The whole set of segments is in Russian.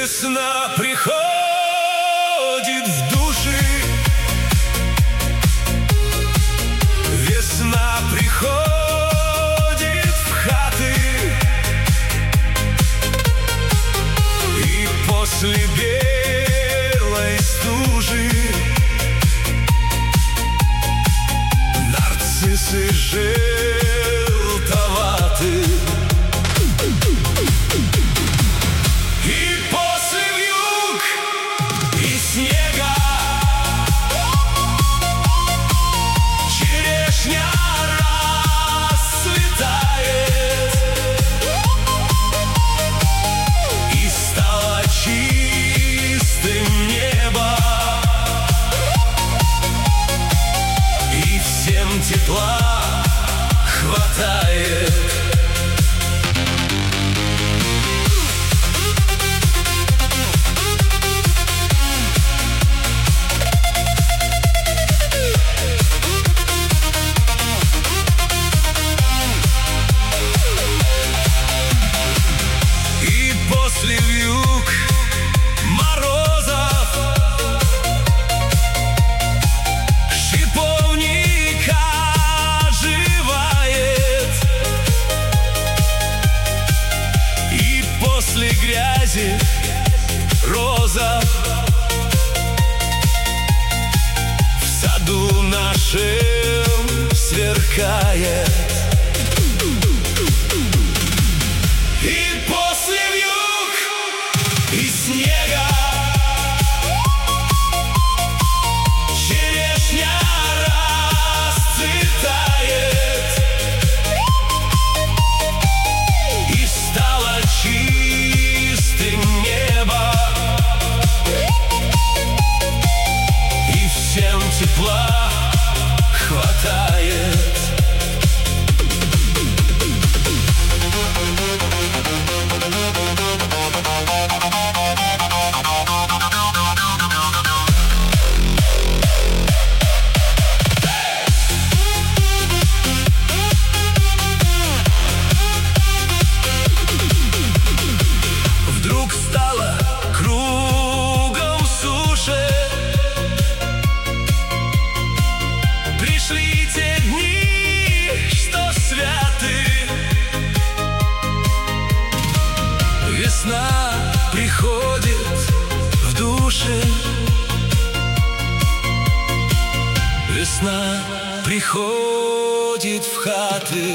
Весна приходит в души, весна приходит в хаты, и после белой стужи нарциссы желтоваты. Тепла хватает. И после вьюг морозов после грязи роза в саду нашем сверкает. И после вьюг и снега черешня расцветает, и стало чистым небо, и всем тепла хватает. Вдруг стало кругом суше, пришли те дни, что святы. Весна приходит в души, весна приходит в хаты.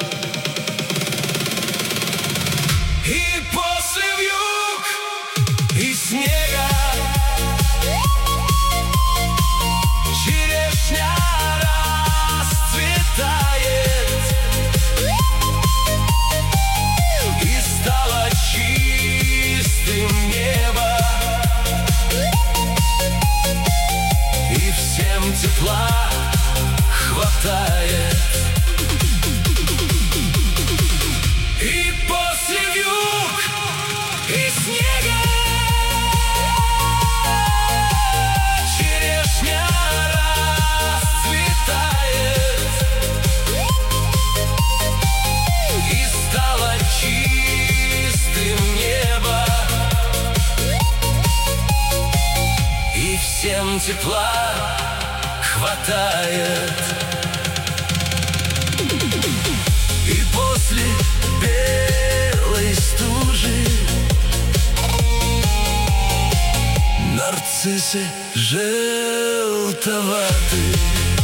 И после вьюг и снега черешня расцветает, и стало чистым небо, и всем тепла хватает. И после вьюг и снега черешня расцветает, и стало чистым небо, и всем тепла хватает. И после белой стужи нарциссы желтоваты.